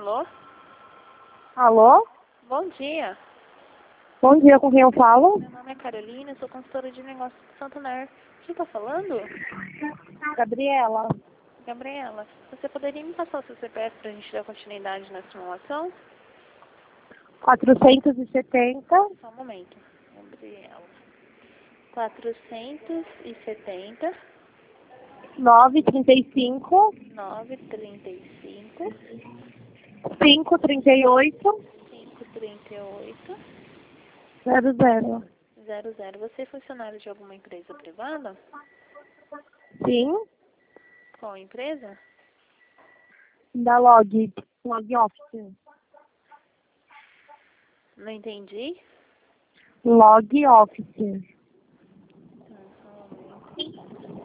Alô? Alô? Bom dia. Bom dia, com quem eu falo? Meu nome é Carolina, eu sou consultora de negócios do Santander. Quem está falando? Gabriela. Gabriela. Você poderia me passar o seu CPF para a gente dar continuidade na simulação? 470 Só um momento. Gabriela. 470 935 935 538 538 00. 00. Você é funcionário de alguma empresa privada? Sim, Qual empresa? da Log Office. Não entendi. Log Office. Só um momento.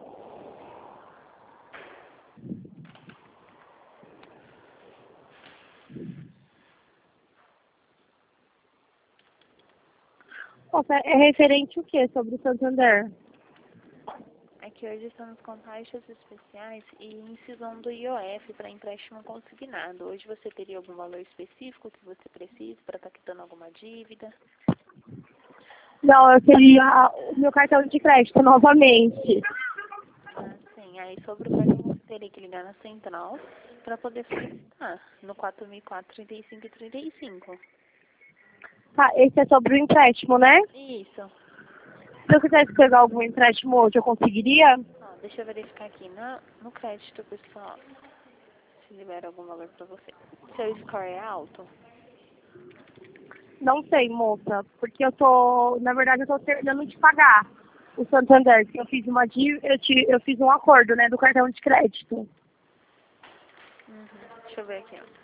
Nossa, é referente o que sobre o Santander? É que hoje estamos com taxas especiais e incisão do IOF para empréstimo consignado. Hoje você teria algum valor específico que você precisa para estar quitando alguma dívida? Não, eu queria o meu cartão de crédito novamente. Ah, sim. Aí sobre o cartão você teria que ligar na central para poder solicitar no 4004-3535. Tá, esse é sobre o empréstimo, né? Isso. Se eu quisesse pegar algum empréstimo hoje, eu conseguiria? Ó, deixa eu verificar aqui no crédito, pessoal, se libera algum valor para você. Seu score é alto? Não sei, moça, porque na verdade eu tô terminando de pagar o Santander, que eu fiz uma dívida, eu fiz um acordo, né, do cartão de crédito. Uhum. Deixa eu ver aqui, ó.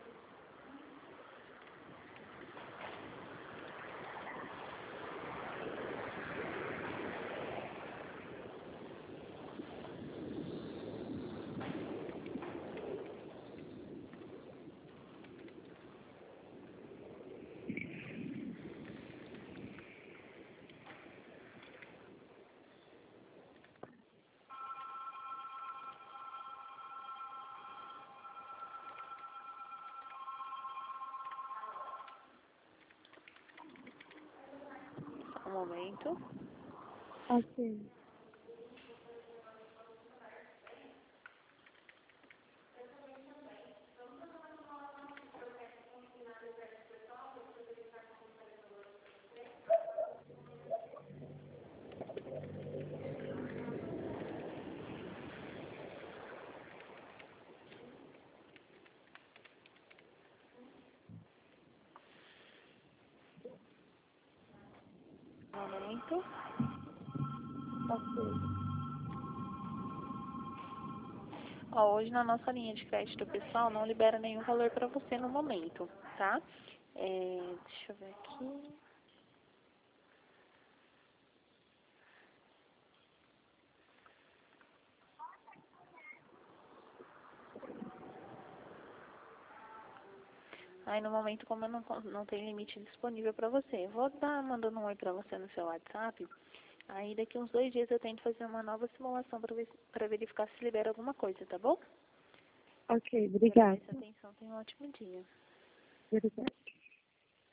Só um momento. Ok. Um momento. Ok. Ó, hoje na nossa linha de crédito pessoal não libera nenhum valor para você no momento, tá? Deixa eu ver aqui. Aí no momento, como eu não tenho limite disponível para você, eu vou estar mandando um oi para você no seu WhatsApp. Aí daqui uns 2 dias eu tento fazer uma nova simulação para verificar se libera alguma coisa, tá bom? Ok, obrigada. Agradeço a atenção, tenha um ótimo dia. Obrigada.